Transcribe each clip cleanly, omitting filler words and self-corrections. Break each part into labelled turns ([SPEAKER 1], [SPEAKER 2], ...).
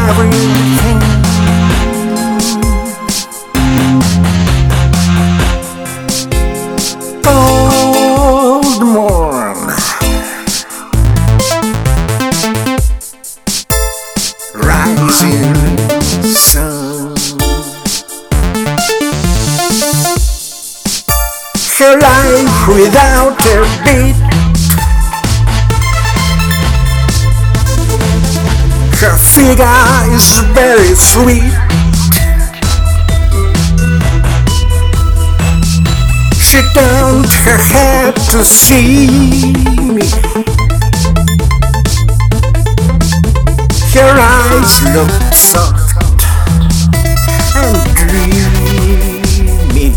[SPEAKER 1] everything. Old morn, rising sun, her life without a beat, her figure is very sweet. She turned her head to see me. Her eyes looked soft and dreamy.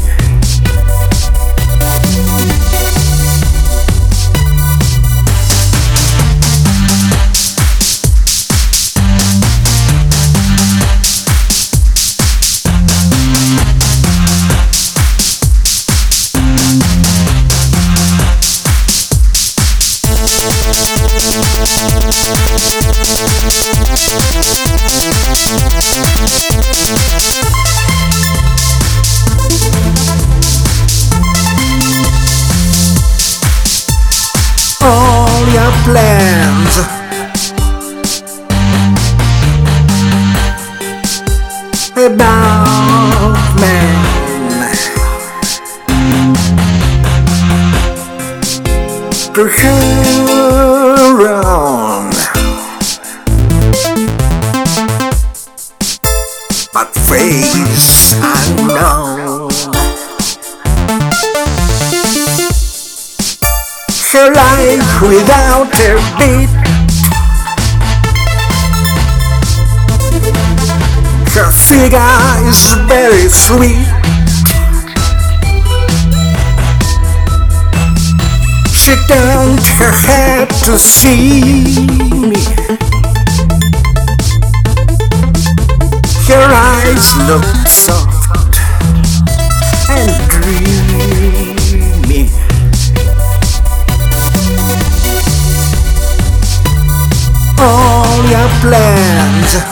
[SPEAKER 1] All your plans about man to her own, but face unknown. Her life without a beat, her figure is very sweet. She turned her head to see me. Her eyes looked soft and dreamy. All your plans